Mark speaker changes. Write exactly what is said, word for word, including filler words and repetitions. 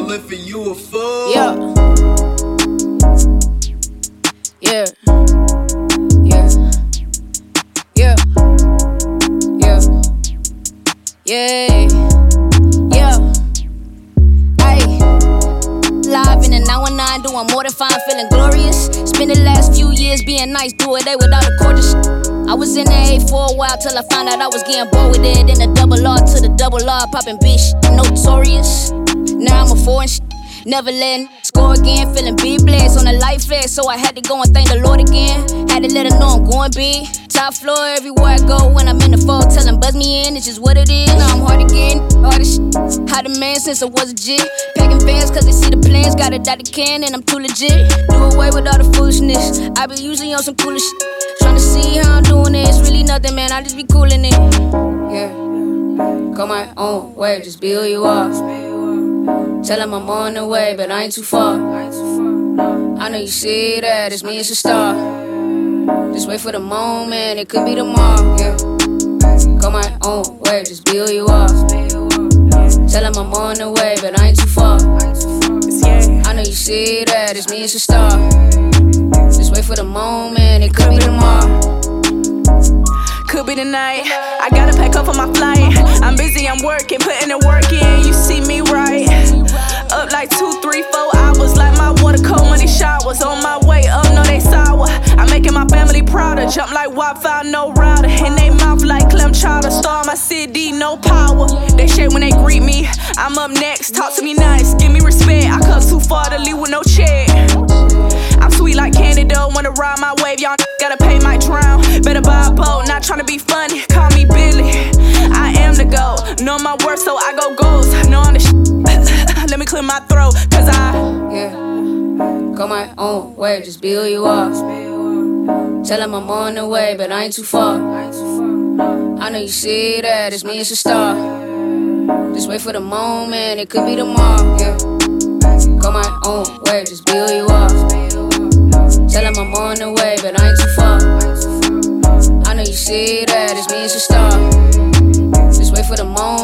Speaker 1: falling for you a fool.
Speaker 2: Yeah. Yeah. Yeah. Yeah. Yeah. Yeah. Yeah. Ayy. Live in the nine one nine, doing more than fine, feeling glorious. Spend the last few years being nice, do it they without a gorgeous. I was in the A for a while till I found out I was getting bored with it. Then the double R to the double R, popping bitch, notorious. Now I'm a foreign sh- never letting score again. Feeling big blast on a life fast, so I had to go and thank the Lord again. Had to let her know I'm going big. Top floor everywhere I go when I'm in the fall. Tell them buzz me in, it's just what it is. Now I'm hard again, hard as sh- Hot a man since I was a G. Packing fans cause they see the plans. Got it out the can and I'm too legit. Do away with all the foolishness. I be usually on some coolest shit. Tryna see how I'm doing it. It's really nothing, man. I just be coolin' it. Yeah. Go my own way, just be who you are. Tell him I'm on the way, but I ain't too far. I know you see that, it's me, it's a star. Just wait for the moment, it could be tomorrow. Yeah. Go my own way, just be who you are. Tell him I'm on the way, but I ain't too far. I know you see that, it's me, it's a star. Just wait for the moment, it could be tomorrow.
Speaker 3: Could be tonight. I gotta pack up for my flight. I'm busy, I'm working, putting the work in. You see me right. Up like two, three, four hours. Like my water cold when it showers. On my way up, no they sour. I'm making my family prouder. Jump like Wi-Fi, no router. In they mouth like clam chowder. Star my city, no power. They shake when they greet me. I'm up next, talk to me nice. Give me respect. I come too far to leave with no check. I'm sweet like candy though. Wanna ride my wave, y'all gotta pay my drown. Better buy a boat, not tryna be funny. Call me Billy. I am the GOAT. Know my worth, so I go goals. Know I'm the sh- Let me clear my throat, cause I
Speaker 2: Yeah. Go my own way, just be who you are. Tell him I'm on the way, but I ain't too far. I know you see that, it's me, it's a star. Just wait for the moment, it could be tomorrow. Yeah. Go my own way, just be who you are. Tell him I'm on the way, but I ain't too far. I know you see that, it's me, it's a star. Just wait for the moment.